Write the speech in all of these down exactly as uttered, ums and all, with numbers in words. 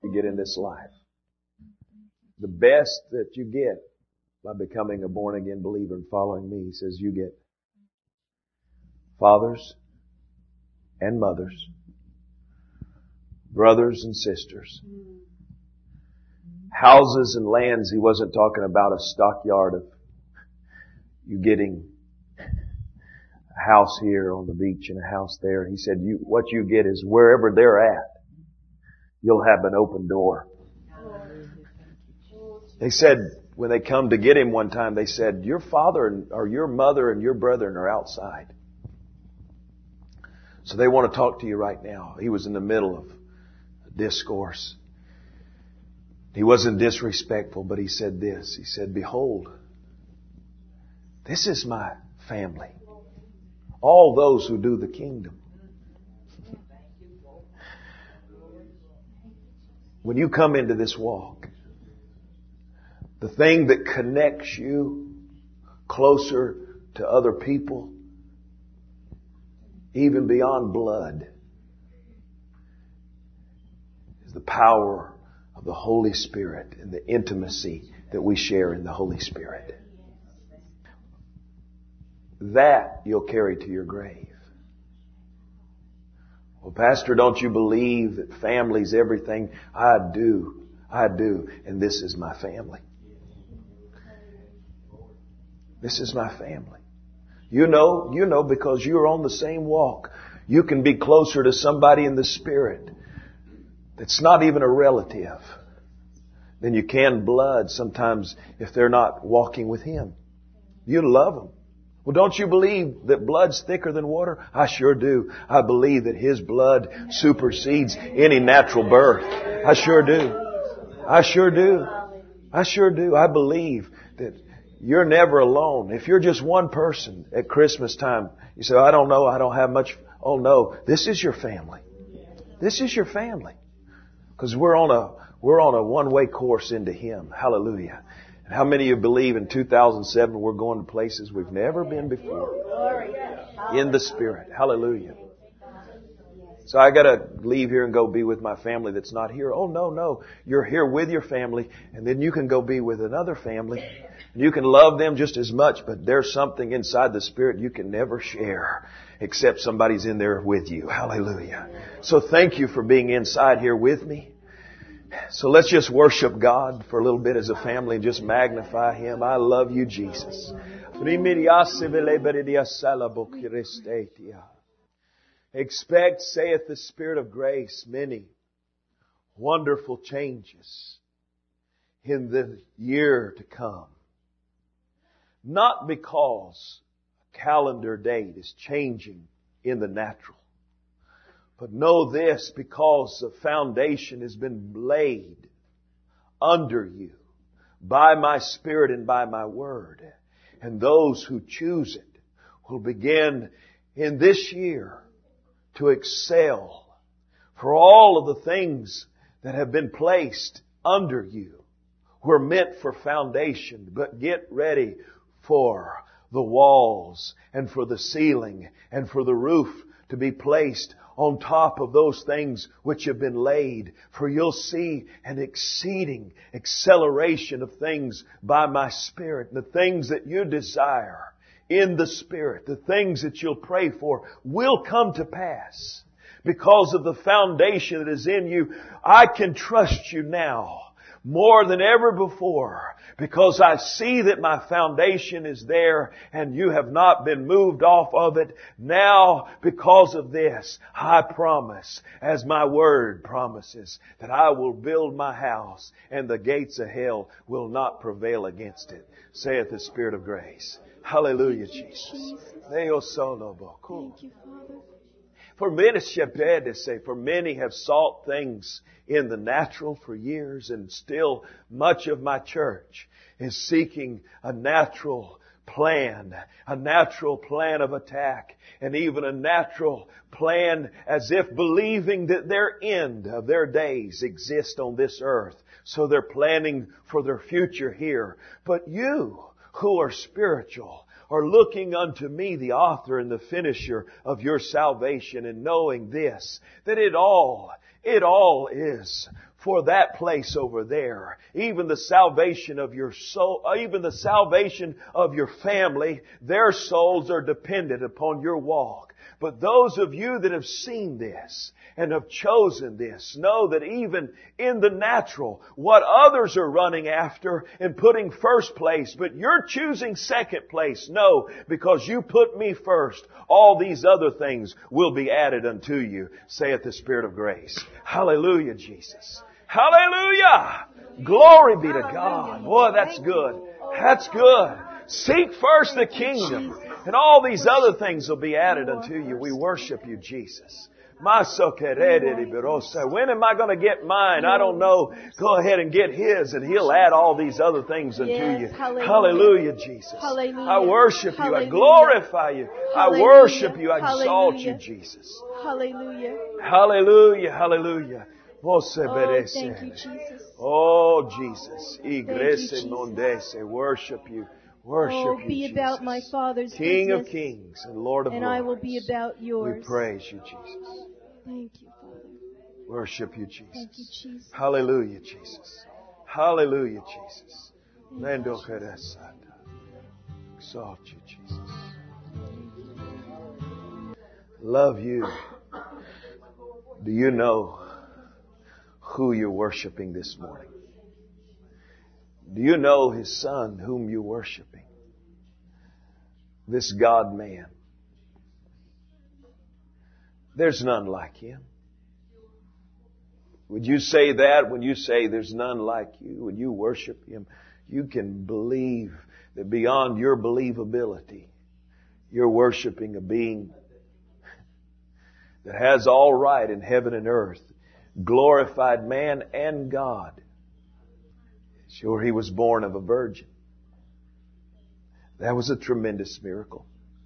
to get in this life. The best that you get by becoming a born again believer and following me, He says, you get fathers and mothers, brothers and sisters, houses and lands. He wasn't talking about a stockyard of you getting a house here on the beach and a house there. He said, you, what you get is wherever they're at, you'll have an open door. They said, when they come to get him one time, they said, your father and, or your mother and your brethren are outside. So they want to talk to you right now. He was in the middle of a discourse. He wasn't disrespectful, but he said this. He said, behold, this is my family. All those who do the kingdom. When you come into this walk, the thing that connects you closer to other people, even beyond blood, is the power of the Holy Spirit and the intimacy that we share in the Holy Spirit. That you'll carry to your grave. Well, Pastor, don't you believe that family's everything? I do. I do. And this is my family. This is my family. You know, you know, because you're on the same walk. You can be closer to somebody in the Spirit that's not even a relative than you can blood sometimes if they're not walking with Him. You love them. Well, don't you believe that blood's thicker than water? I sure do. I believe that His blood supersedes any natural birth. I sure do. I sure do. I sure do. I believe that you're never alone. If you're just one person at Christmas time, you say, I don't know, I don't have much. Oh no, this is your family. This is your family. Because we're on a, we're on a one-way course into Him. Hallelujah. And how many of you believe in two thousand seven we're going to places we've never been before? In the Spirit. Hallelujah. So I got to leave here and go be with my family that's not here. Oh no, no. You're here with your family and then you can go be with another family. You can love them just as much, but there's something inside the Spirit you can never share except somebody's in there with you. Hallelujah. So thank you for being inside here with me. So let's just worship God for a little bit as a family and just magnify Him. I love you, Jesus. Expect, saith the Spirit of grace, many wonderful changes in the year to come. Not because a calendar date is changing in the natural. But know this, because the foundation has been laid under you by my Spirit and by my Word. And those who choose it will begin in this year to excel for all of the things that have been placed under you were meant for foundation. But get ready for the walls and for the ceiling and for the roof to be placed on top of those things which have been laid. For you'll see an exceeding acceleration of things by my Spirit. The things that you desire in the Spirit, the things that you'll pray for will come to pass. Because of the foundation that is in you, I can trust you now more than ever before, because I see that my foundation is there and you have not been moved off of it. Now, because of this, I promise, as my Word promises, that I will build my house and the gates of hell will not prevail against it, saith the Spirit of grace. Hallelujah, Jesus. Thank you, Father. For many, say, for many have sought things in the natural for years, and still much of my church is seeking a natural plan, a natural plan of attack, and even a natural plan as if believing that their end of their days exist on this earth. So they're planning for their future here. But you who are spiritual are looking unto me, the author and the finisher of your salvation, and knowing this, that it all, it all is for that place over there. Even the salvation of your soul, even the salvation of your family, their souls are dependent upon your walk. But those of you that have seen this and have chosen this, know that even in the natural, what others are running after and putting first place, but you're choosing second place. No, because you put me first, all these other things will be added unto you, saith the Spirit of grace. Hallelujah, Jesus. Hallelujah! Glory be to God. Boy, that's good. That's good. Seek first the kingdom, and all these other things will be added unto you. We worship you, Jesus. When am I going to get mine? I don't know. Go ahead and get His, and He'll add all these other things unto you. Hallelujah, Jesus. I worship you. I glorify you. I worship you. I exalt you, Jesus. Hallelujah. Hallelujah. Hallelujah. Oh, thank you, Jesus. Oh, Jesus. Iglesia Mondese. Worship you. Worship oh, you, be Jesus. about my Father's King business, of kings and Lord of and lords. I will be about yours. We praise you, Jesus. Thank you, Father. Worship you, Jesus. Thank you, Jesus. Hallelujah, Jesus. Hallelujah, Jesus. Lendo Keresata. Exalt you, Jesus. Love you. Do you know who you're worshiping this morning? Do you know His Son whom you're worshiping? This God-man. There's none like Him. Would you say that when you say there's none like you, when you worship Him? You can believe that beyond your believability, you're worshiping a being that has all right in heaven and earth, glorified man and God. Sure, He was born of a virgin. That was a tremendous miracle.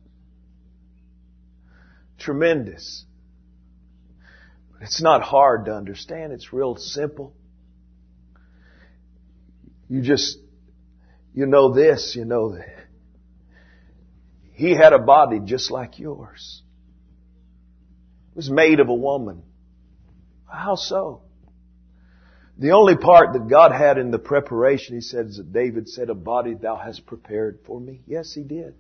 Tremendous. It's not hard to understand. It's real simple. You just, you know this, you know that. He had a body just like yours. It was made of a woman. How so? The only part that God had in the preparation, He says, that David said, a body Thou hast prepared for me. Yes, He did.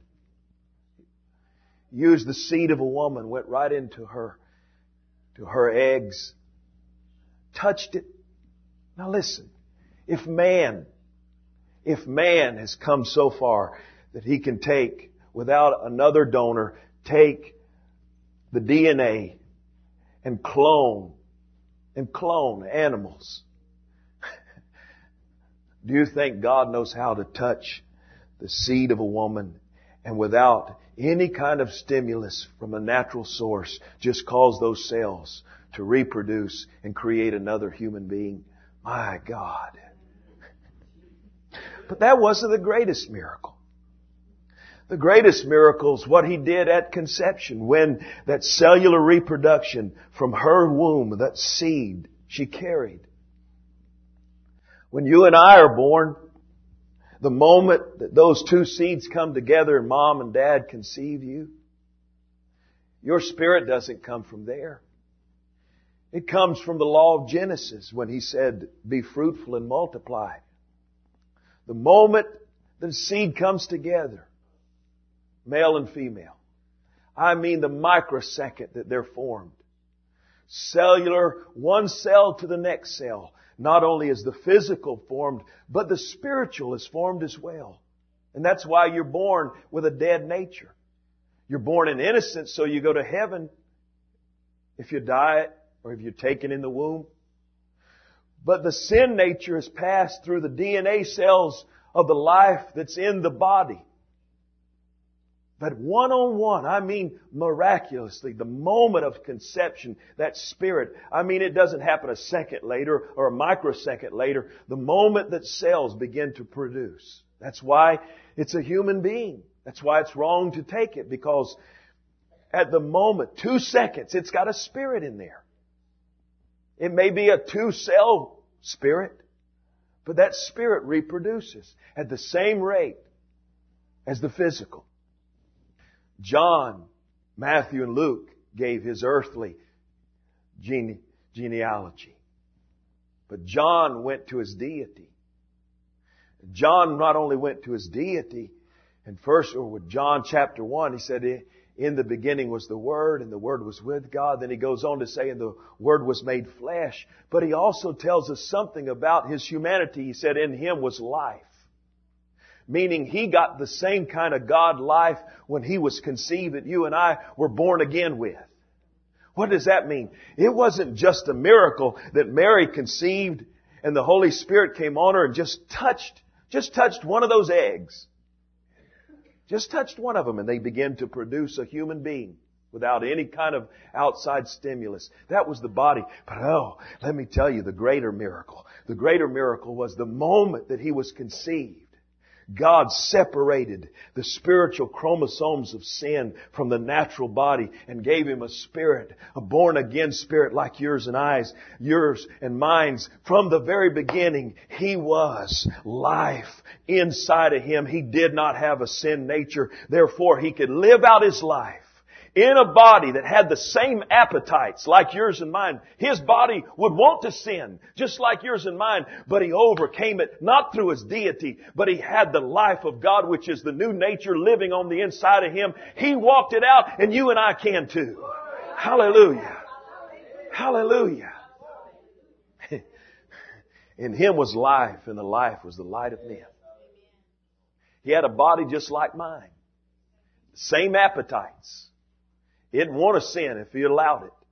Used the seed of a woman, went right into her, to her eggs, touched it. Now listen, if man, if man has come so far that he can take, without another donor, take the D N A and clone, and clone animals, do you think God knows how to touch the seed of a woman and without any kind of stimulus from a natural source just cause those cells to reproduce and create another human being? My God. But that wasn't the greatest miracle. The greatest miracle is what He did at conception, when that cellular reproduction from her womb, that seed she carried. When you and I are born, the moment that those two seeds come together and mom and dad conceive you, your spirit doesn't come from there. It comes from the law of Genesis when He said, be fruitful and multiply. The moment that the seed comes together, male and female, I mean the microsecond that they're formed. Cellular, one cell to the next cell. Not only is the physical formed, but the spiritual is formed as well. And that's why you're born with a dead nature. You're born in innocence, so you go to heaven if you die or if you're taken in the womb. But the sin nature is passed through the D N A cells of the life that's in the body. But one on one, I mean miraculously, the moment of conception, that spirit, I mean it doesn't happen a second later or a microsecond later. The moment that cells begin to produce. That's why it's a human being. That's why it's wrong to take it, because at the moment, two seconds, it's got a spirit in there. It may be a two-cell spirit, but that spirit reproduces at the same rate as the physical. John, Matthew, and Luke gave his earthly gene- genealogy. But John went to His deity. John not only went to His deity, and first, or with John chapter one, he said, in the beginning was the Word, and the Word was with God. Then he goes on to say, and the Word was made flesh. But he also tells us something about His humanity. He said, in Him was life. Meaning He got the same kind of God life when He was conceived that you and I were born again with. What does that mean? It wasn't just a miracle that Mary conceived and the Holy Spirit came on her and just touched, just touched one of those eggs. Just touched one of them and they began to produce a human being without any kind of outside stimulus. That was the body. But oh, let me tell you the greater miracle. The greater miracle was the moment that He was conceived. God separated the spiritual chromosomes of sin from the natural body and gave Him a spirit, a born again spirit like yours and I's, yours and mine's. From the very beginning, He was life inside of Him. He did not have a sin nature. Therefore, He could live out His life in a body that had the same appetites like yours and mine. His body would want to sin, just like yours and mine, but He overcame it, not through His deity, but He had the life of God, which is the new nature living on the inside of Him. He walked it out, and you and I can too. Hallelujah. Hallelujah. In Him was life, and the life was the light of men. He had a body just like mine. Same appetites. He didn't want to sin if He allowed it.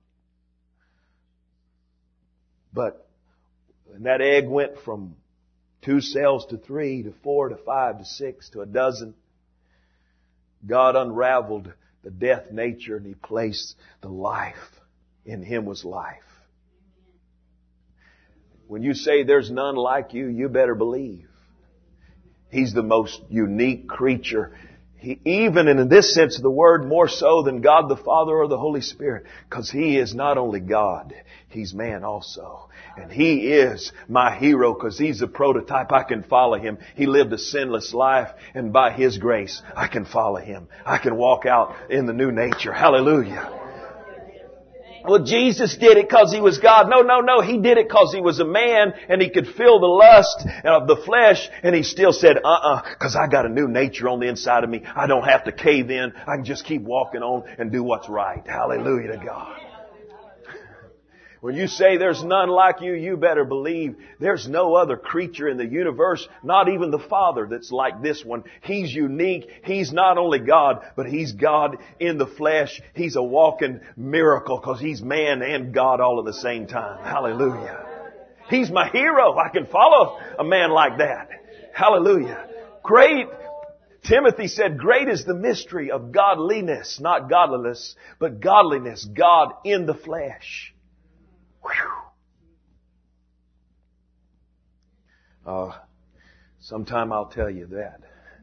But when that egg went from two cells to three to four to five to six to a dozen, God unraveled the death nature and He placed the life. In Him was life. When you say there's none like you, you better believe. He's the most unique creature. He, even in this sense of the word, more so than God the Father or the Holy Spirit. Because He is not only God, He's man also. And He is my hero because He's a prototype. I can follow Him. He lived a sinless life, and by His grace, I can follow Him. I can walk out in the new nature. Hallelujah. Well, Jesus did it because He was God. No, no, no. He did it because He was a man and He could feel the lust of the flesh, and He still said, uh-uh, because I got a new nature on the inside of me. I don't have to cave in. I can just keep walking on and do what's right. Hallelujah to God. When you say there's none like you, you better believe there's no other creature in the universe, not even the Father, that's like this one. He's unique. He's not only God, but He's God in the flesh. He's a walking miracle because He's man and God all at the same time. Hallelujah. He's my hero. I can follow a man like that. Hallelujah. Great. Timothy said, great is the mystery of godliness, not godliness, but godliness, God in the flesh. Uh, sometime I'll tell you that.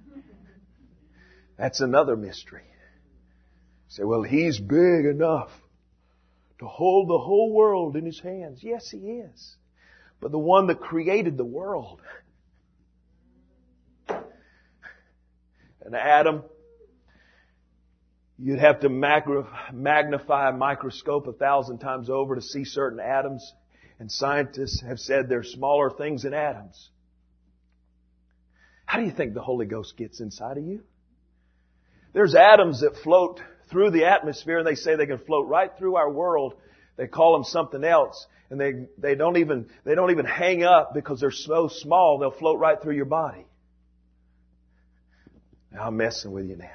That's another mystery. You say, well, He's big enough to hold the whole world in His hands. Yes, He is. But the one that created the world, an atom, you'd have to magnify a microscope a thousand times over to see certain atoms. And scientists have said there's smaller things than atoms. How do you think the Holy Ghost gets inside of you? There's atoms that float through the atmosphere, and they say they can float right through our world. They call them something else, and they, they don't even, they don't even hang up because they're so small they'll float right through your body. Now I'm messing with you now.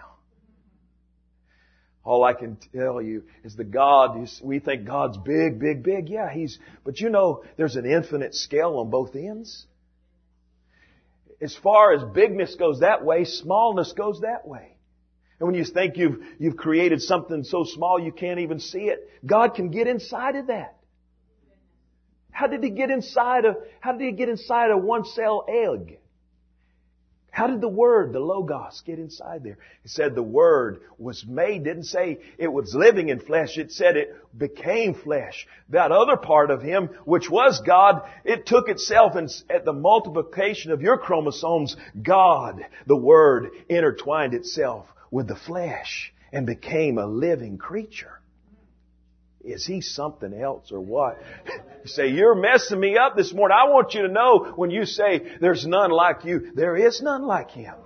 All I can tell you is the God, we think God's big, big, big. Yeah, He's, but you know, there's an infinite scale on both ends. As far as bigness goes that way, smallness goes that way. And when you think you've, you've created something so small you can't even see it, God can get inside of that. How did He get inside of, how did He get inside a one cell egg? How did the Word, the Logos, get inside there? It said the Word was made. Didn't say it was living in flesh. It said it became flesh. That other part of Him, which was God, it took itself and at the multiplication of your chromosomes, God, the Word, intertwined itself with the flesh and became a living creature. Is he something else or what? You say, you're messing me up this morning. I want you to know when you say there's none like you, there is none like him.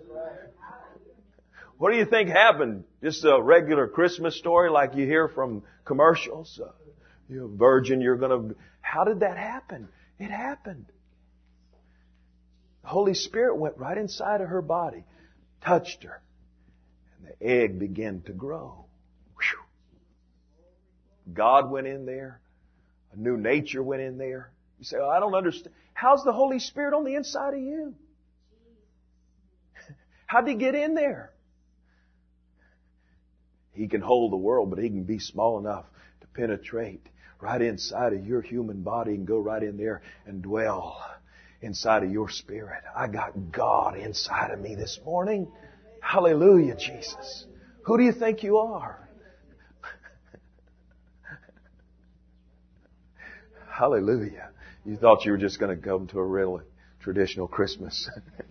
What do you think happened? Just a regular Christmas story like you hear from commercials? Uh, you're a virgin, you're going to... How did that happen? It happened. The Holy Spirit went right inside of her body, touched her, and the egg began to grow. Whew. God went in there. A new nature went in there. You say, oh, I don't understand. How's the Holy Spirit on the inside of you? How'd He get in there? He can hold the world, but He can be small enough to penetrate right inside of your human body and go right in there and dwell inside of your spirit. I got God inside of me this morning. Hallelujah, Jesus. Who do you think you are? Hallelujah. You thought you were just going to come to a real traditional Christmas.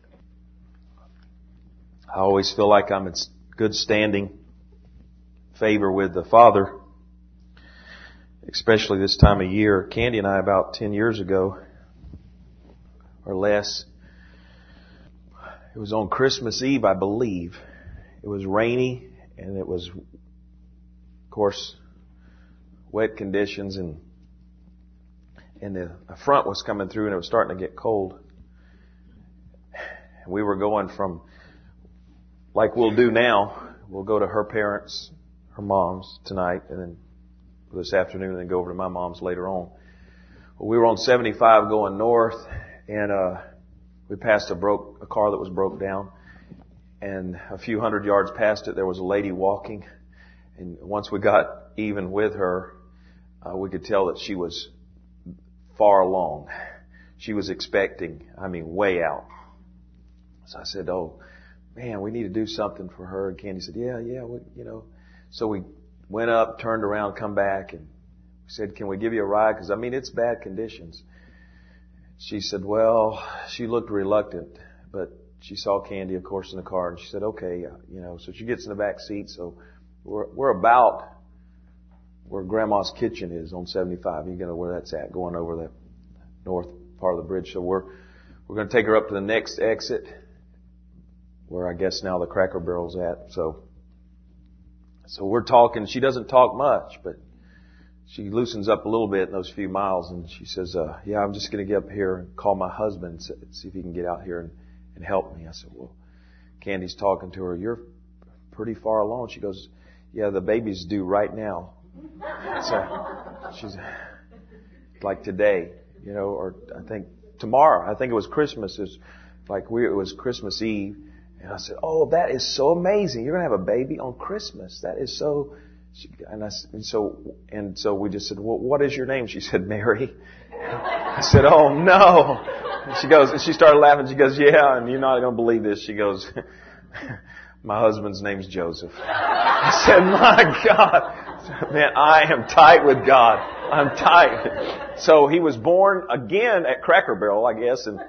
I always feel like I'm in good standing favor with the Father, especially this time of year. Candy and I, about ten years ago or less, it was on Christmas Eve, I believe. It was rainy and it was, of course, wet conditions, and and the front was coming through and it was starting to get cold. We were going from, like we'll do now, we'll go to her parents, her mom's tonight, and then this afternoon, and then go over to my mom's later on. Well, we were on seventy-five going north, and uh we passed a broke a car that was broke down, and a few hundred yards past it, there was a lady walking. And once we got even with her, uh, we could tell that she was far along. She was expecting, I mean, way out. So I said, "Oh, man, we need to do something for her." And Candy said, "Yeah, yeah, we, you know." So we went up, turned around, come back, and we said, "Can we give you a ride? Because, I mean, it's bad conditions." She said, well, she looked reluctant, but she saw Candy, of course, in the car, and she said, okay, you know. So she gets in the back seat. So we're, we're about where Grandma's kitchen is on seventy-five. You know where that's at, going over the north part of the bridge. So we're, we're going to take her up to the next exit, where I guess now the Cracker Barrel's at. So, so we're talking. She doesn't talk much, but she loosens up a little bit in those few miles, and she says, uh, yeah, I'm just going to get up here and call my husband and see if he can get out here and, and help me. I said, well, Candy's talking to her. You're pretty far along. She goes, yeah, the baby's due right now. So she's like today, you know, or I think tomorrow. I think it was Christmas. It was like we, it was Christmas Eve. And I said, oh, that is so amazing. You're going to have a baby on Christmas. That is so... She, and, I, and so and so we just said, well, what is your name? She said, Mary. I said, oh no. And she goes, and she started laughing. She goes, yeah, and you're not going to believe this. She goes, my husband's name's Joseph. I said, my God, man, I am tight with God. I'm tight. So he was born again at Cracker Barrel, I guess, and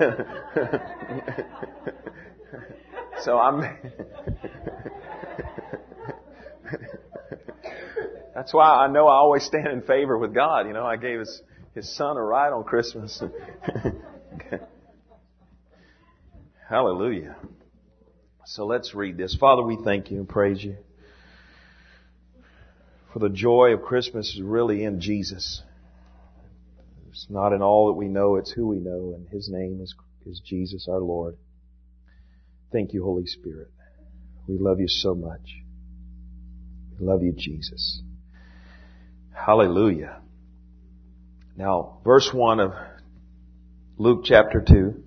so I'm. That's why I know I always stand in favor with God. You know, I gave his, his son a ride on Christmas. Hallelujah. So let's read this. Father, we thank you and praise you. For the joy of Christmas is really in Jesus. It's not in all that we know, it's who we know, and His name is, is Jesus our Lord. Thank you, Holy Spirit. We love you so much. We love you, Jesus. Hallelujah. Now, verse one of Luke chapter two.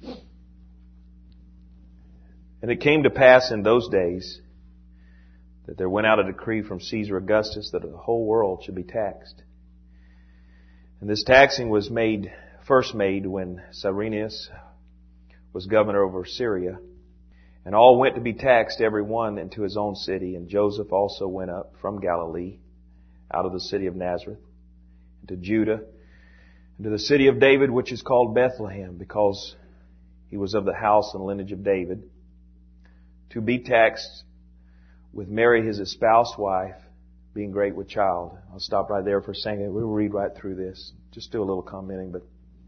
And it came to pass in those days that there went out a decree from Caesar Augustus that the whole world should be taxed. And this taxing was made, first made when Cyrenius was governor over Syria. And all went to be taxed, every one into his own city. And Joseph also went up from Galilee, out of the city of Nazareth, into Judah, into the city of David, which is called Bethlehem, because he was of the house and lineage of David, to be taxed with Mary his espoused wife, being great with child. I'll stop right there for a second. We'll read right through this. Just do a little commenting. But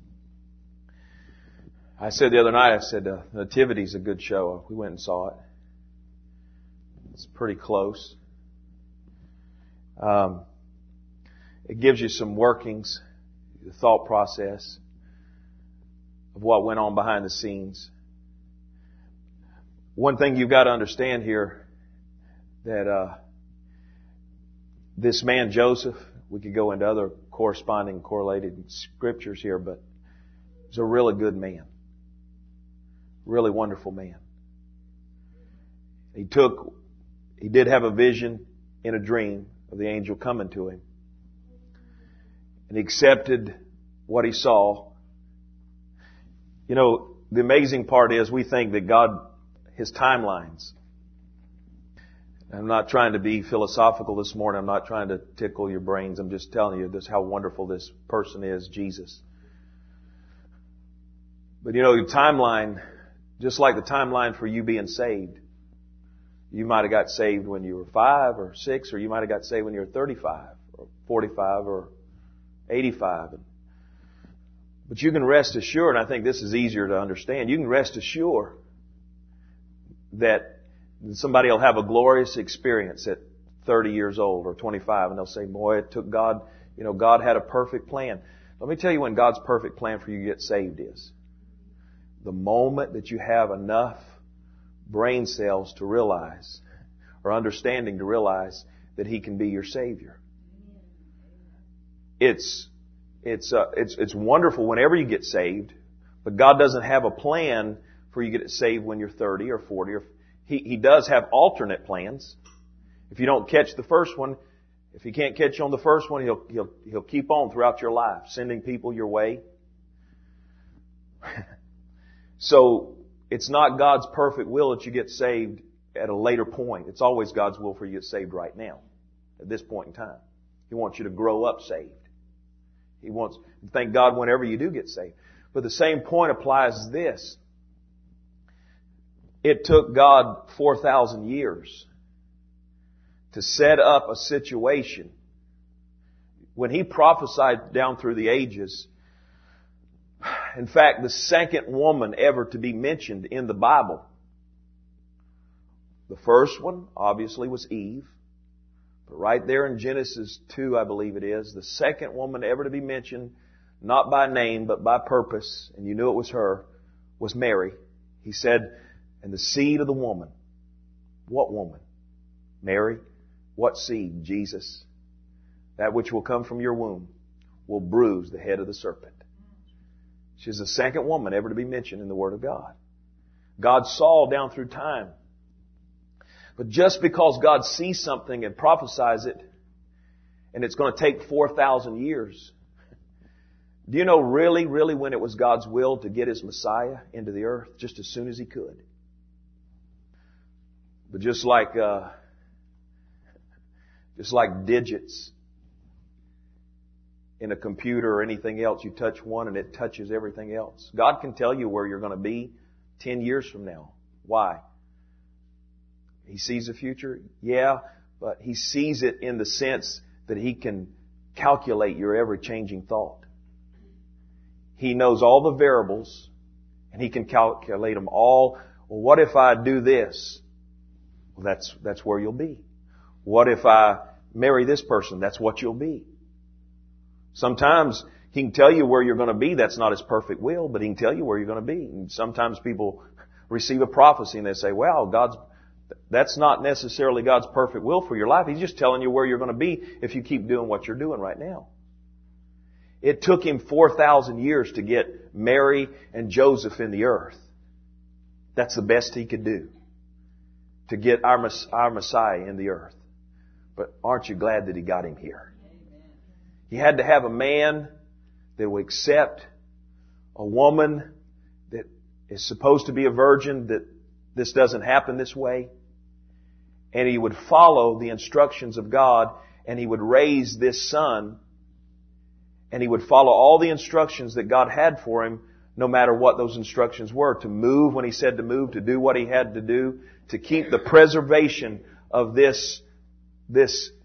I said the other night, I said, uh, Nativity's a good show. We went and saw it. It's pretty close. Um, it gives you some workings, the thought process of what went on behind the scenes. One thing you've got to understand here, that uh, this man Joseph, we could go into other corresponding, correlated scriptures here, but he's a really good man. Really wonderful man. He took, he did have a vision in a dream of the angel coming to him. And he accepted what he saw. You know, the amazing part is we think that God, His timelines. I'm not trying to be philosophical this morning. I'm not trying to tickle your brains. I'm just telling you this, how wonderful this person is, Jesus. But you know, the timeline, just like the timeline for you being saved. You might have got saved when you were five or six, or you might have got saved when you were thirty-five or forty-five or eighty-five. But you can rest assured, and I think this is easier to understand, you can rest assured that somebody will have a glorious experience at thirty years old or twenty-five, and they'll say, boy, it took God, you know, God had a perfect plan. Let me tell you when God's perfect plan for you to get saved is. The moment that you have enough brain cells to realize, or understanding to realize, that He can be your Savior. It's, it's, uh, it's, it's wonderful whenever you get saved, but God doesn't have a plan for you to get saved when you're thirty or forty. Or He, He does have alternate plans. If you don't catch the first one, if He can't catch you on the first one, He'll, He'll, He'll keep on throughout your life, sending people your way. So, it's not God's perfect will that you get saved at a later point. It's always God's will for you to get saved right now, at this point in time. He wants you to grow up saved. He wants, thank God whenever you do get saved. But the same point applies to this. It took God four thousand years to set up a situation. When He prophesied down through the ages, in fact, the second woman ever to be mentioned in the Bible. The first one, obviously, was Eve. But right there in Genesis two, I believe it is, the second woman ever to be mentioned, not by name, but by purpose, and you knew it was her, was Mary. He said, and the seed of the woman. What woman? Mary. What seed? Jesus. That which will come from your womb will bruise the head of the serpent. She's the second woman ever to be mentioned in the Word of God. God saw down through time. But just because God sees something and prophesies it, and it's going to take four thousand years, do you know really, really when it was God's will to get His Messiah into the earth? Just as soon as He could. But just like, uh, just like digits in a computer or anything else, you touch one and it touches everything else. God can tell you where you're going to be ten years from now. Why? He sees the future? Yeah, but He sees it in the sense that He can calculate your ever-changing thought. He knows all the variables and He can calculate them all. Well, what if I do this? Well, that's, that's where you'll be. What if I marry this person? That's what you'll be. Sometimes He can tell you where you're going to be. That's not His perfect will, but He can tell you where you're going to be. And sometimes people receive a prophecy and they say, well, God's, that's not necessarily God's perfect will for your life. He's just telling you where you're going to be if you keep doing what you're doing right now. It took Him four thousand years to get Mary and Joseph in the earth. That's the best He could do. To get our, our Messiah in the earth. But aren't you glad that He got Him here? He had to have a man that would accept a woman that is supposed to be a virgin, that this doesn't happen this way. And He would follow the instructions of God, and He would raise this son, and He would follow all the instructions that God had for him, no matter what those instructions were. To move when He said to move, to do what He had to do, to keep the preservation of this, this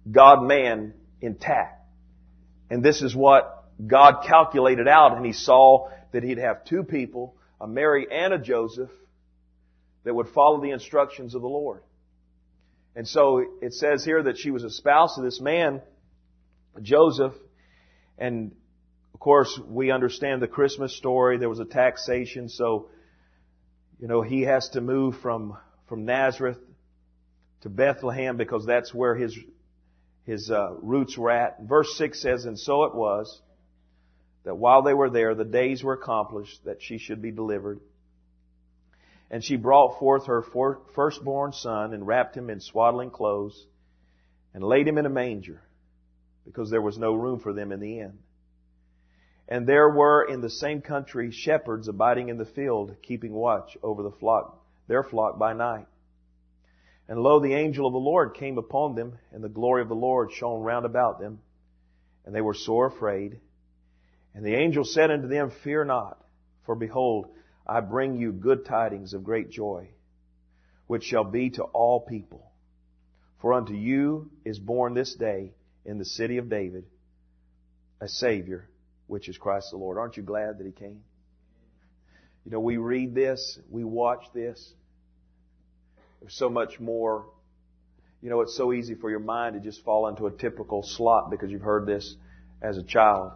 God-man intact. And this is what God calculated out, and He saw that He'd have two people, a Mary and a Joseph, that would follow the instructions of the Lord. And so it says here that she was a spouse of this man, Joseph, and of course we understand the Christmas story. There was a taxation, so you know he has to move from from Nazareth to Bethlehem because that's where his his uh, roots were at. Verse six says, "And so it was that while they were there, the days were accomplished that she should be delivered. And she brought forth her firstborn son and wrapped him in swaddling clothes and laid him in a manger because there was no room for them in the inn. And there were in the same country shepherds abiding in the field, keeping watch over the flock, their flock by night. And lo, the angel of the Lord came upon them, and the glory of the Lord shone round about them, and they were sore afraid. And the angel said unto them, Fear not, for behold, I bring you good tidings of great joy, which shall be to all people. For unto you is born this day in the city of David a Savior, which is Christ the Lord." Aren't you glad that He came? You know, we read this, we watch this. There's so much more. You know, it's so easy for your mind to just fall into a typical slot because you've heard this as a child.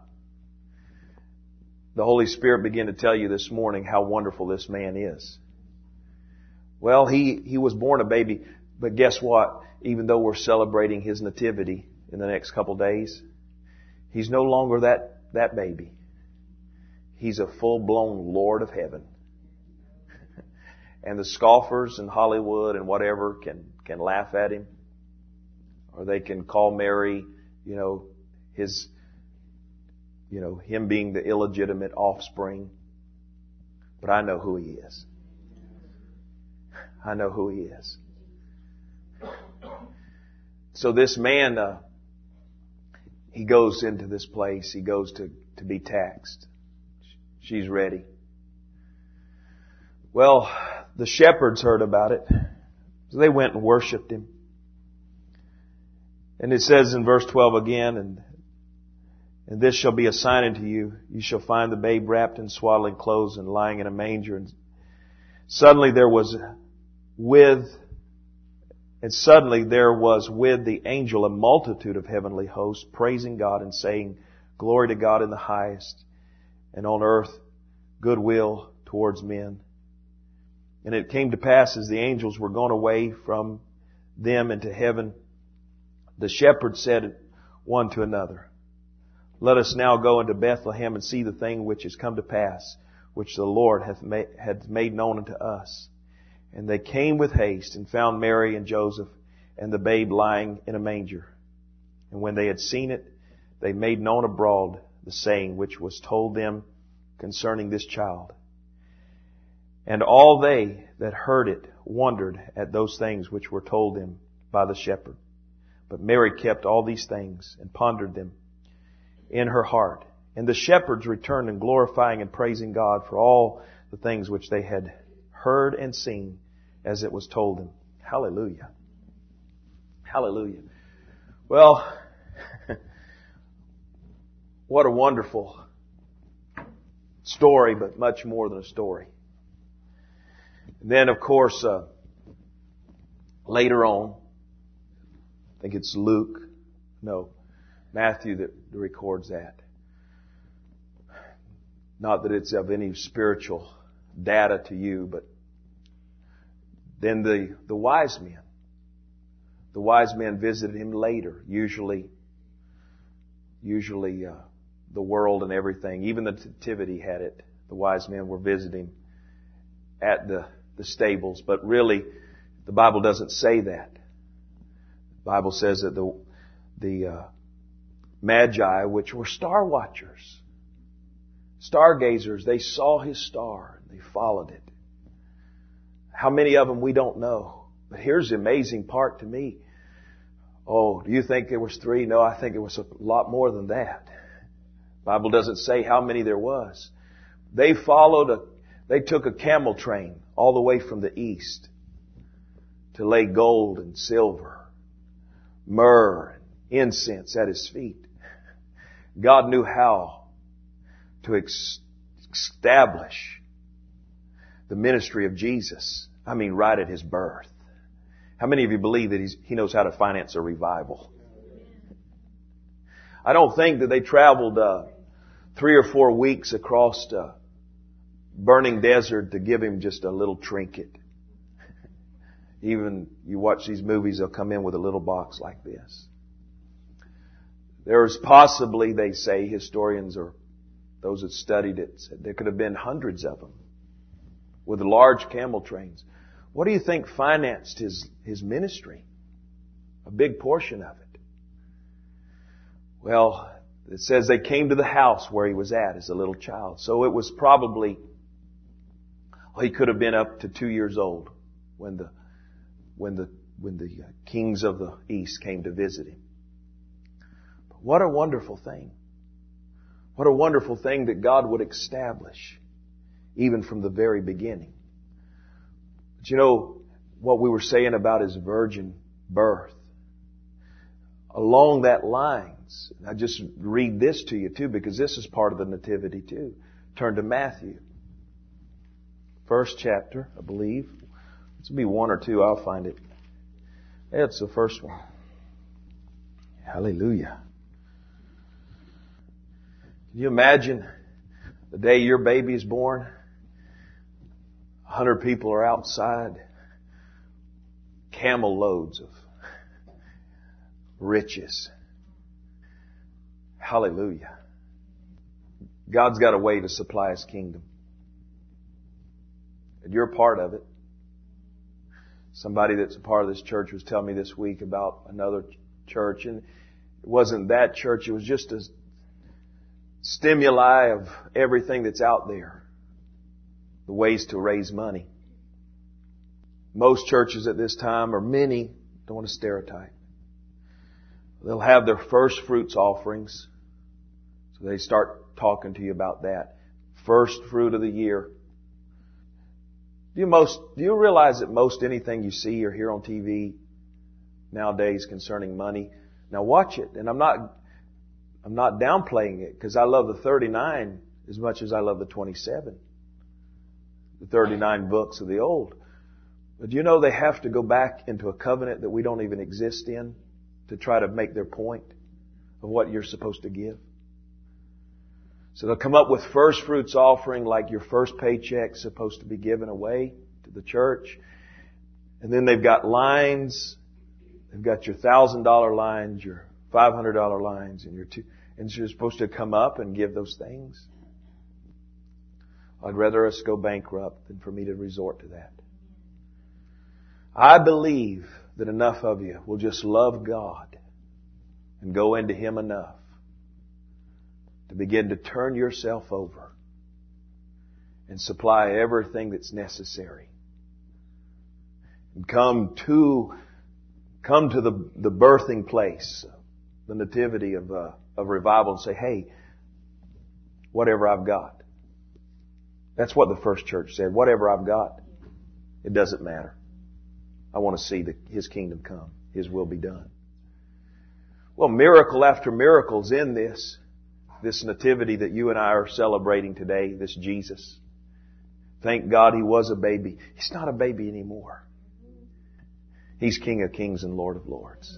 The Holy Spirit began to tell you this morning how wonderful this man is. Well, he, he was born a baby, but guess what? Even though we're celebrating His nativity in the next couple days, He's no longer that, that baby. He's a full-blown Lord of heaven. And the scoffers in Hollywood and whatever can, can laugh at Him. Or they can call Mary, you know, his... You know, Him being the illegitimate offspring. But I know who He is. I know who He is. So this man, uh, he goes into this place. He goes to, to be taxed. She's ready. Well, the shepherds heard about it. So they went and worshipped Him. And it says in verse twelve again, and And this shall be a sign unto you. You shall find the babe wrapped in swaddling clothes and lying in a manger. And suddenly there was with, and suddenly there was with the angel a multitude of heavenly hosts, praising God and saying, Glory to God in the highest, and on earth goodwill towards men. And it came to pass as the angels were gone away from them into heaven, the shepherds said one to another, Let us now go into Bethlehem and see the thing which is come to pass, which the Lord hath made, hath made known unto us. And they came with haste and found Mary and Joseph and the babe lying in a manger. And when they had seen it, they made known abroad the saying which was told them concerning this child. And all they that heard it wondered at those things which were told them by the shepherd. But Mary kept all these things and pondered them in her heart. And the shepherds returned and glorifying and praising God for all the things which they had heard and seen as it was told them. Hallelujah. Hallelujah. Well, what a wonderful story, but much more than a story. And then, of course, uh, later on, I think it's Luke, no, Matthew that records that. Not that it's of any spiritual data to you, but then the, the wise men. The wise men visited Him later. Usually, usually uh, the world and everything, even the nativity had it. The wise men were visiting at the, the stables. But really, the Bible doesn't say that. The Bible says that the, the uh, Magi, which were star watchers, stargazers, they saw His star and they followed it. How many of them we don't know. But here's the amazing part to me. Oh, do you think there was three? No, I think it was a lot more than that. The Bible doesn't say how many there was. They followed a, they took a camel train all the way from the east to lay gold and silver, myrrh, incense at His feet. God knew how to ex- establish the ministry of Jesus. I mean, right at His birth. How many of you believe that he's, He knows how to finance a revival? I don't think that they traveled uh, three or four weeks across a burning desert to give Him just a little trinket. Even you watch these movies, they'll come in with a little box like this. There's possibly, they say, historians or those that studied it said there could have been hundreds of them with large camel trains. What do you think financed his, his ministry? A big portion of it. Well, it says they came to the house where He was at as a little child. So it was probably, well, He could have been up to two years old when the, when the, when the kings of the East came to visit Him. But what a wonderful thing. What a wonderful thing that God would establish even from the very beginning. But you know, what we were saying about His virgin birth. Along that lines, I just read this to you too, because this is part of the nativity too. Turn to Matthew. First chapter, I believe. This will be one or two, I'll find it. It's the first one. Hallelujah. Can you imagine the day your baby is born? A hundred people are outside. Camel loads of riches. Hallelujah. God's got a way to supply His kingdom. And you're a part of it. Somebody that's a part of this church was telling me this week about another church, and it wasn't that church, it was just a stimuli of everything that's out there. The ways to raise money. Most churches at this time, or many, don't want to stereotype, they'll have their first fruits offerings. So they start talking to you about that. First fruit of the year. Do you most, do you realize that most anything you see or hear on T V nowadays concerning money? Now watch it. And I'm not, I'm not downplaying it, because I love the thirty-nine as much as I love the twenty-seven. The thirty-nine books of the old. But you know they have to go back into a covenant that we don't even exist in to try to make their point of what you're supposed to give. So they'll come up with first fruits offering, like your first paycheck's supposed to be given away to the church. And then they've got lines. They've got your one thousand dollars lines, your five hundred dollars lines, and your two, and you're supposed to come up and give those things. I'd rather us go bankrupt than for me to resort to that. I believe that enough of you will just love God and go into Him enough to begin to turn yourself over and supply everything that's necessary. And come to, come to the, the birthing place, the nativity of, uh, of revival, and say, hey, whatever I've got. That's what the first church said. Whatever I've got, it doesn't matter. I want to see the, His kingdom come. His will be done. Well, miracle after miracle's in this. This nativity that you and I are celebrating today, this Jesus. Thank God He was a baby. He's not a baby anymore. He's King of Kings and Lord of Lords.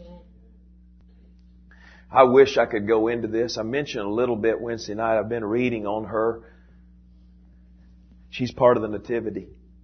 I wish I could go into this. I mentioned a little bit Wednesday night. I've been reading on her. She's part of the nativity.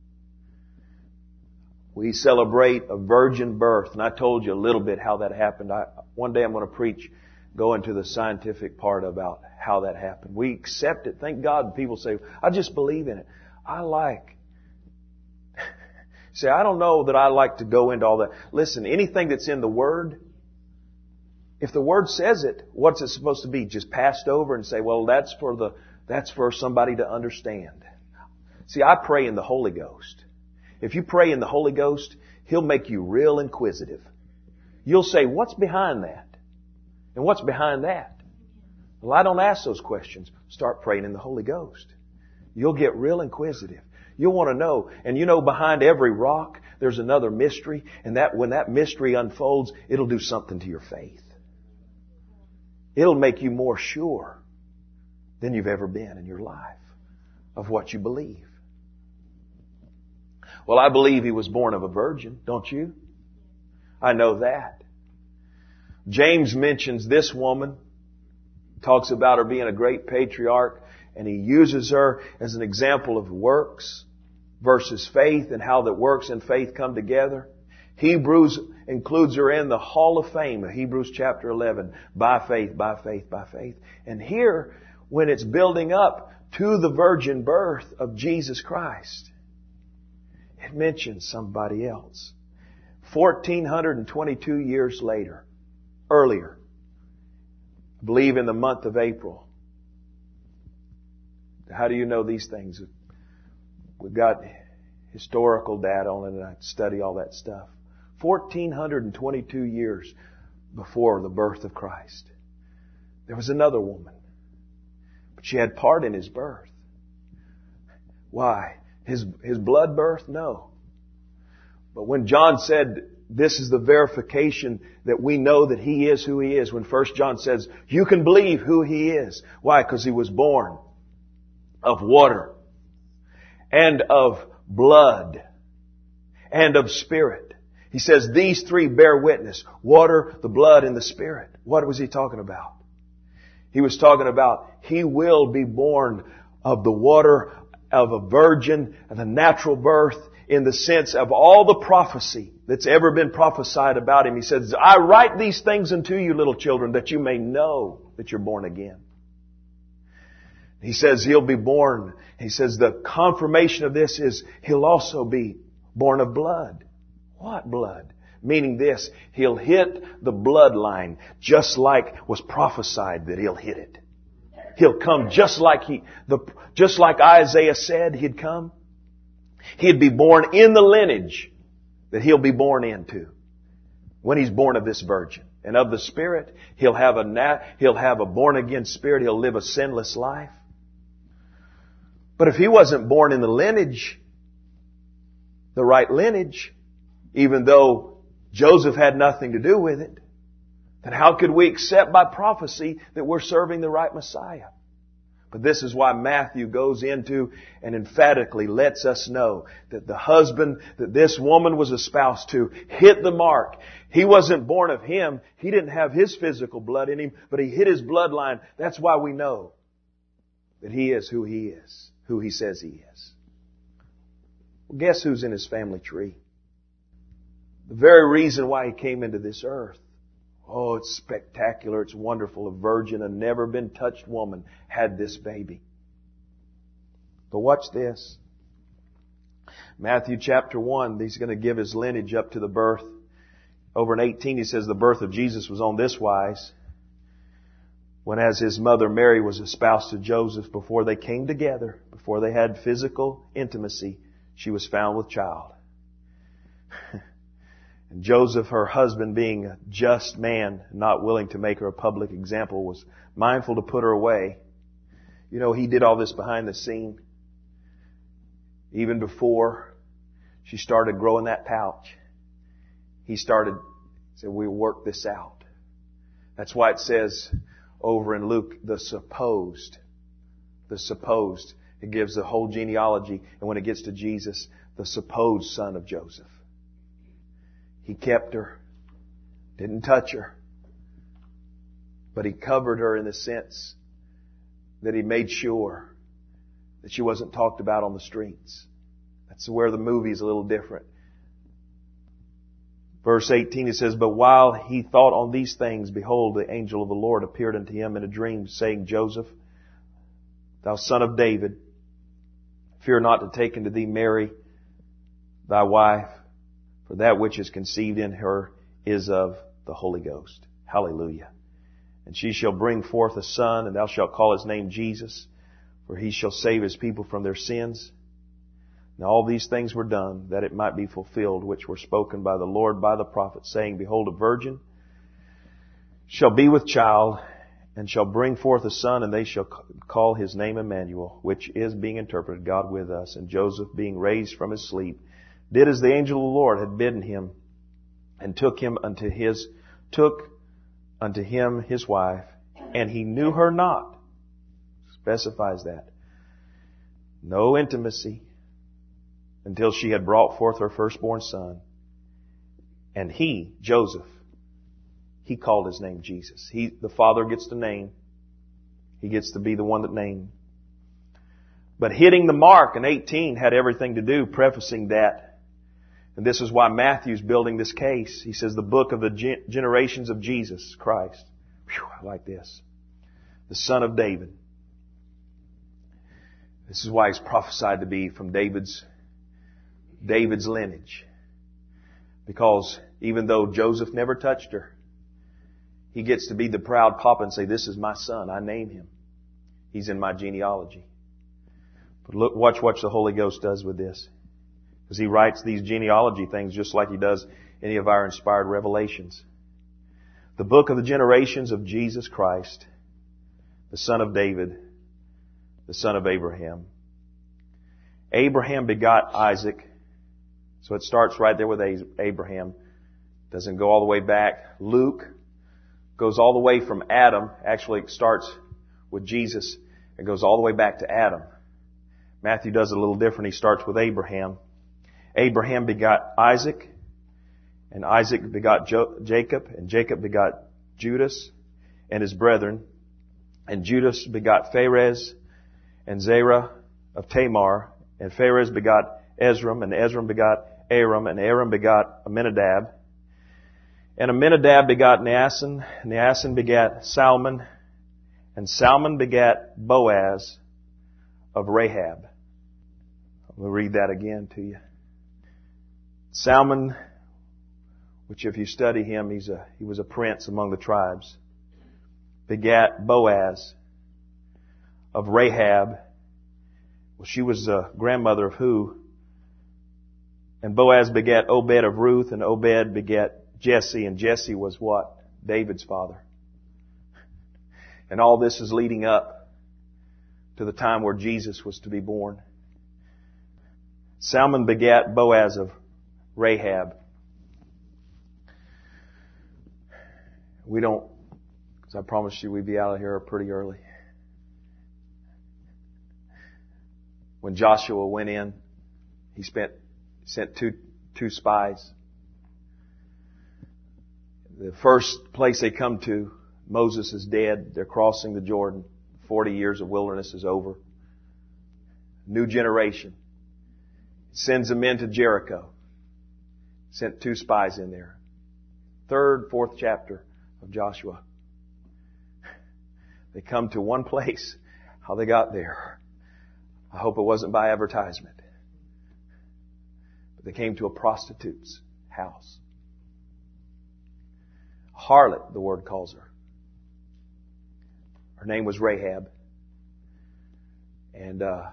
We celebrate a virgin birth, and I told you a little bit how that happened. I, one day I'm going to preach, go into the scientific part about how that happened. We accept it. Thank God people say, I just believe in it. I like. See, I don't know that I like to go into all that. Listen, anything that's in the Word, if the Word says it, what's it supposed to be? Just passed over and say, well, that's for the, that's for somebody to understand. See, I pray in the Holy Ghost. If you pray in the Holy Ghost, He'll make you real inquisitive. You'll say, what's behind that? And what's behind that? Well, I don't ask those questions. Start praying in the Holy Ghost. You'll get real inquisitive. You'll want to know. And you know, behind every rock, there's another mystery. And that when that mystery unfolds, it'll do something to your faith. It'll make you more sure than you've ever been in your life of what you believe. Well, I believe He was born of a virgin, don't you? I know that. James mentions this woman, talks about her being a great patriarch, and he uses her as an example of works versus faith and how that works and faith come together. Hebrews includes her in the Hall of Fame of Hebrews chapter eleven. By faith, by faith, by faith. And here, when it's building up to the virgin birth of Jesus Christ, it mentions somebody else. fourteen twenty-two years later, earlier, I believe in the month of April. How do you know these things? We've got historical data on it, and I study all that stuff. fourteen twenty-two years before the birth of Christ, there was another woman, but she had part in His birth. Why? His, his blood birth? No. But when John said, this is the verification that we know that He is who He is, when First John says, you can believe who He is. Why? Because He was born of water and of blood and of spirit. He says these three bear witness. Water, the blood, and the spirit. What was He talking about? He was talking about He will be born of the water of a virgin and a natural birth, in the sense of all the prophecy that's ever been prophesied about Him. He says, I write these things unto you, little children, that you may know that you're born again. He says He'll be born. He says the confirmation of this is He'll also be born of blood. What blood? Meaning this, He'll hit the bloodline just like was prophesied that He'll hit it. He'll come just like he, the, just like Isaiah said He'd come. He'd be born in the lineage that He'll be born into when He's born of this virgin. And of the Spirit, He'll have a nat, He'll have a born again spirit. He'll live a sinless life. But if He wasn't born in the lineage, the right lineage, even though Joseph had nothing to do with it, then how could we accept by prophecy that we're serving the right Messiah? But this is why Matthew goes into and emphatically lets us know that the husband that this woman was espoused to hit the mark. He wasn't born of him. He didn't have his physical blood in him, but he hit his bloodline. That's why we know that he is who he is, who he says he is. Well, guess who's in his family tree? The very reason why he came into this earth. Oh, it's spectacular. It's wonderful. A virgin, a never been touched woman had this baby. But watch this. Matthew chapter one, he's going to give his lineage up to the birth. Over in eighteen, he says the birth of Jesus was on this wise. When as his mother Mary was espoused to Joseph, before they came together, before they had physical intimacy, she was found with child. And Joseph, her husband, being a just man, not willing to make her a public example, was mindful to put her away. You know, he did all this behind the scene. Even before she started growing that pouch, he started, said, we'll work this out. That's why it says over in Luke, the supposed, the supposed. It gives the whole genealogy. And when it gets to Jesus, the supposed son of Joseph. He kept her, didn't touch her, but He covered her in the sense that He made sure that she wasn't talked about on the streets. That's where the movie is a little different. Verse eighteen, it says, but while he thought on these things, behold, the angel of the Lord appeared unto him in a dream, saying, Joseph, thou son of David, fear not to take unto thee Mary, thy wife, for that which is conceived in her is of the Holy Ghost. Hallelujah. And she shall bring forth a son, and thou shalt call his name Jesus, for he shall save his people from their sins. Now all these things were done, that it might be fulfilled, which were spoken by the Lord by the prophet, saying, behold, a virgin shall be with child, and shall bring forth a son, and they shall call his name Emmanuel, which is, being interpreted, God with us. And Joseph, being raised from his sleep, did as the angel of the Lord had bidden him, and took him unto his, took unto him his wife, and he knew her not. Specifies that. No intimacy until she had brought forth her firstborn son. And he, Joseph, he called his name Jesus. He, the Father gets the name. He gets to be the one that named. But hitting the mark in eighteen had everything to do, prefacing that. And this is why Matthew's building this case. He says the book of the gen- generations of Jesus Christ. Whew, I like this. The son of David. This is why he's prophesied to be from David's, David's lineage. Because even though Joseph never touched her, he gets to be the proud papa and say, this is my son. I name him. He's in my genealogy. But look, watch what the Holy Ghost does with this. Because he writes these genealogy things just like he does any of our inspired revelations. The book of the generations of Jesus Christ, the son of David, the son of Abraham. Abraham begot Isaac. So it starts right there with Abraham. Doesn't go all the way back. Luke goes all the way from Adam. Actually, it starts with Jesus. It goes all the way back to Adam. Matthew does it a little different. He starts with Abraham. Abraham begot Isaac. And Isaac begot jo- Jacob. And Jacob begot Judas and his brethren. And Judas begot Phares and Zerah of Tamar. And Phares begot Ezram. And Ezram begot Aram. And Aram begot Aminadab. And Aminadab begot Naasson. And Naasson begat Salmon. And Salmon begat Boaz of Rahab. I'm going to read that again to you. Salmon, which if you study him, he's a, he was a prince among the tribes, begat Boaz of Rahab. Well, she was the grandmother of who? And Boaz begat Obed of Ruth, and Obed begat Jesse, and Jesse was what? David's father. And all this is leading up to the time where Jesus was to be born. Salmon begat Boaz of Rahab. We don't, because I promised you we'd be out of here pretty early. When Joshua went in, he spent, sent two, two spies. The first place they come to, Moses is dead. They're crossing the Jordan. Forty years of wilderness is over. New generation. Sends them into Jericho. Sent two spies in there. Third, fourth chapter of Joshua. They come to one place. How they got there, I hope it wasn't by advertisement. But they came to a prostitute's house. Harlot, the word calls her. Her name was Rahab. And uh,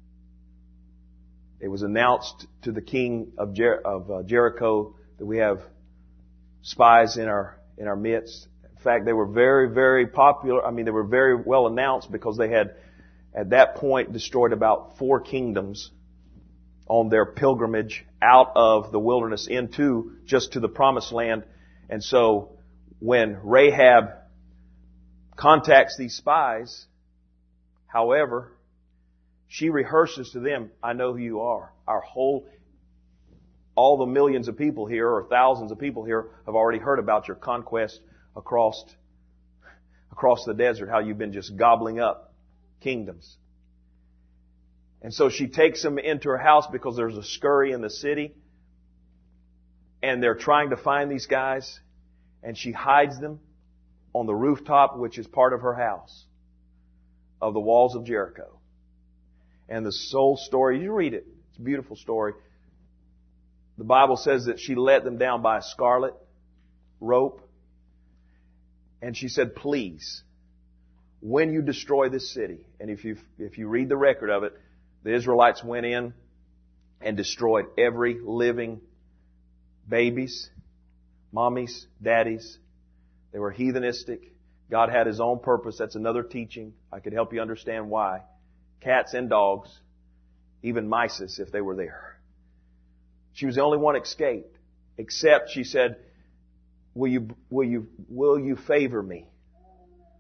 it was announced to the king of, Jer- of uh, Jericho that we have spies in our in our midst. In fact, they were very, very popular. I mean, they were very well announced because they had, at that point, destroyed about four kingdoms on their pilgrimage out of the wilderness into just to the promised land. And so when Rahab contacts these spies, however, she rehearses to them, I know who you are. Our whole, all the millions of people here, or thousands of people here, have already heard about your conquest across, across the desert, how you've been just gobbling up kingdoms. And so she takes them into her house because there's a scurry in the city, and they're trying to find these guys, and she hides them on the rooftop, which is part of her house, of the walls of Jericho. And the soul story, you read it, it's a beautiful story. The Bible says that she let them down by a scarlet rope. And she said, please, when you destroy this city, and if you if you read the record of it, the Israelites went in and destroyed every living babies, mommies, daddies. They were heathenistic. God had His own purpose. That's another teaching. I could help you understand why. Cats and dogs, even mice if they were there. She was the only one escaped. Except she said, will you, will you, will you favor me?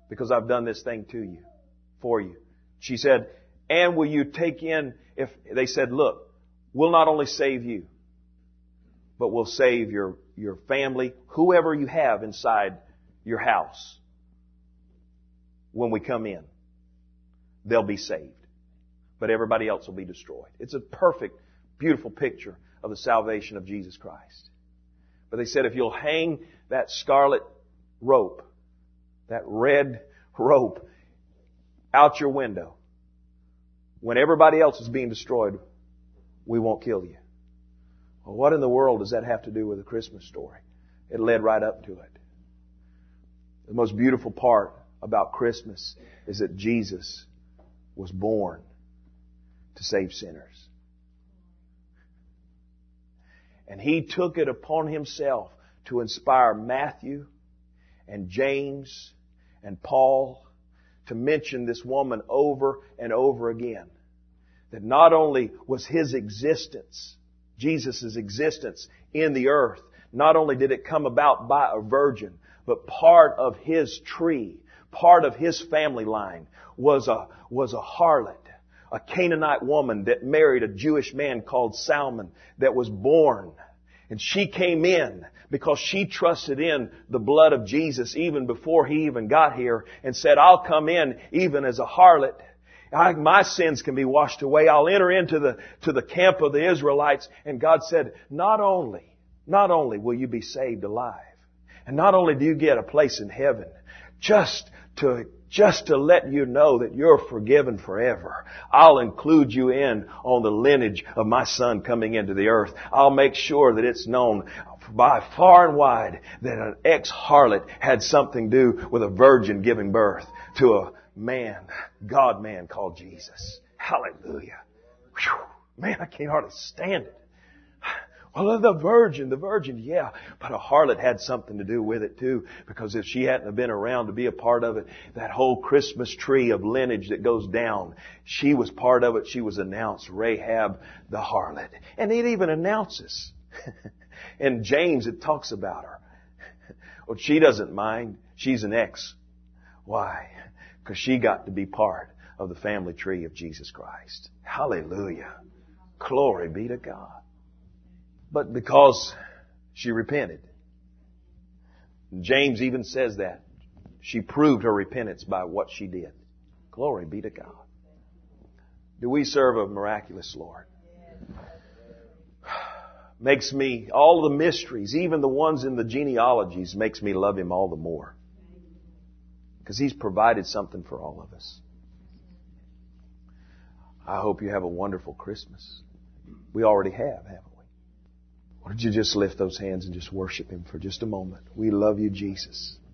because I've done this thing to you, for you. She said, and will you take in, if they said, look, we'll not only save you, but we'll save your, your family, whoever you have inside your house. When we come in, they'll be saved. But everybody else will be destroyed. It's a perfect, beautiful picture of the salvation of Jesus Christ. But they said, if you'll hang that scarlet rope, that red rope, out your window, when everybody else is being destroyed, we won't kill you. Well, what in the world does that have to do with the Christmas story? It led right up to it. The most beautiful part about Christmas is that Jesus was born to save sinners. And He took it upon Himself to inspire Matthew and James and Paul to mention this woman over and over again. That not only was His existence, Jesus' existence in the earth, not only did it come about by a virgin, but part of His tree, part of His family line was a, was a harlot, a Canaanite woman that married a Jewish man called Salmon that was born. And she came in because she trusted in the blood of Jesus even before He even got here and said, I'll come in even as a harlot. I, my sins can be washed away. I'll enter into the, to the camp of the Israelites. And God said, not only, not only will you be saved alive, and not only do you get a place in heaven, just to Just to let you know that you're forgiven forever. I'll include you in on the lineage of my Son coming into the earth. I'll make sure that it's known by far and wide that an ex-harlot had something to do with a virgin giving birth to a man, God-man called Jesus. Hallelujah. Whew. Man, I can't hardly stand it. Well, the virgin, the virgin, yeah. But a harlot had something to do with it too. Because if she hadn't have been around to be a part of it, that whole Christmas tree of lineage that goes down, she was part of it. She was announced, Rahab the harlot. And it even announces. In James it talks about her. Well, she doesn't mind. She's an ex. Why? Because she got to be part of the family tree of Jesus Christ. Hallelujah. Glory be to God. But because she repented. James even says that. She proved her repentance by what she did. Glory be to God. Do we serve a miraculous Lord? Makes me, all the mysteries, even the ones in the genealogies, makes me love Him all the more. Because He's provided something for all of us. I hope you have a wonderful Christmas. We already have, haven't we? Why don't you just lift those hands and just worship Him for just a moment? We love you, Jesus.